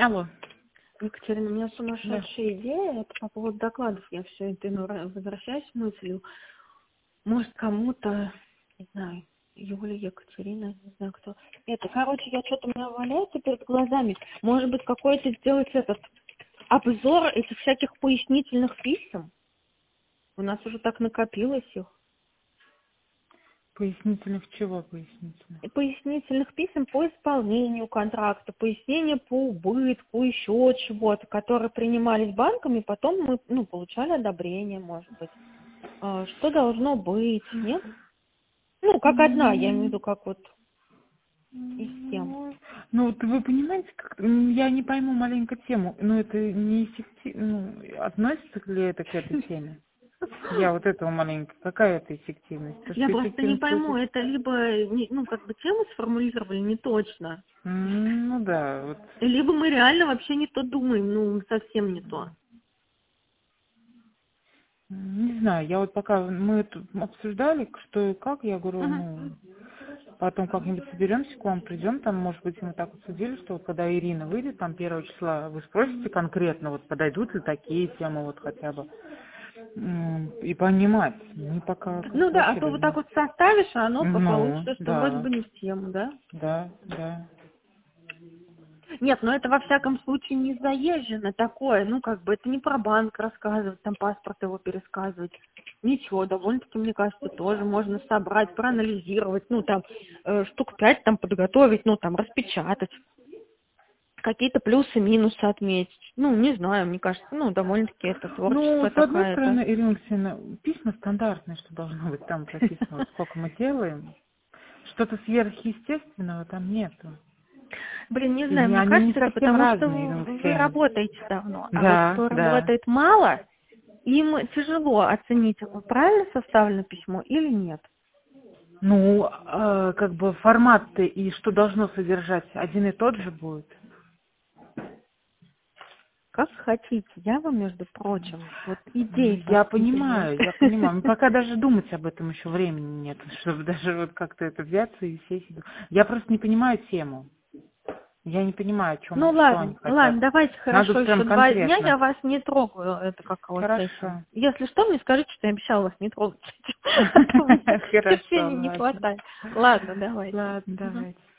Алло. Екатерина, у меня Да. сумасшедшая идея, это по поводу докладов, я все это возвращаюсь к мыслью. Может, кому-то, не знаю, Юля, Екатерина, не знаю кто. Это, короче, я что-то у меня валяется перед глазами. Может быть, какой-то сделать этот обзор этих всяких пояснительных писем? У нас уже так накопилось их. Пояснительных чего пояснительных? И пояснительных писем по исполнению контракта, пояснения по убытку, еще чего-то, которые принимались банками, потом мы, получали одобрение, может быть. Что должно быть, нет? Ну, как одна, я имею в виду, как вот из тем. Ну, вот вы понимаете, я не пойму маленько тему, но это не эффективно, относится ли это к этой теме? Я вот этого маленько, какая это эффективность? То, Я что просто не эффективность пойму, будет... это либо, как бы тему сформулировали не точно, Ну да, вот. либо мы реально вообще не то думаем, совсем не то. Не знаю, я вот пока мы тут обсуждали, что и как, я говорю, Мгм. потом как-нибудь соберемся к вам, придем, там, может быть, мы так обсудили, что вот когда Ирина выйдет, там, 1 числа, вы спросите конкретно, вот подойдут ли такие темы вот хотя бы, и понимать, не пока как Ну да, а вообще то даже вот так не... вот составишь, а оно Ну, получится, что вроде да, бы не в тему, да? да. Нет, но это во всяком случае не заезжено такое, как бы это не про банк рассказывать, там паспорт его пересказывать. Ничего, довольно-таки, мне кажется, тоже можно собрать, проанализировать, штук 5 там подготовить, там распечатать, какие-то плюсы, минусы отметить. Не знаю, мне кажется, довольно-таки это Ну, творчество с одной такая-то. стороны, Ирина Алексеевна, письма стандартные, что должно быть там прописано, вот сколько мы делаем, что-то сверхъестественного там нету. Блин, не И знаю, мне они не кажется, это совсем потому что разные, Ирина вы Алексеевна. работаете давно, а вот Да, кто да. работает мало, им тяжело оценить, правильно составлено письмо или нет. Ну, как бы формат-то и что должно содержать один и тот же будет. Как хотите, я вам, между прочим, вот идей Я подкидываю. понимаю, я понимаю. Но пока даже думать об этом еще времени нет, чтобы даже вот как-то это взяться и сесть. Я просто не понимаю тему. Я не понимаю, о Ну чем, что они ладно, хотят. давайте Надо хорошо, прям еще 2 дня конкретно. я вас не трогаю, это как вот с этим. Хорошо. Если что, мне скажите, что я обещала вас не трогать, а то у меня Хорошо, терпения не ладно. хватает. Ладно, давайте. Ладно, Мгм. давайте.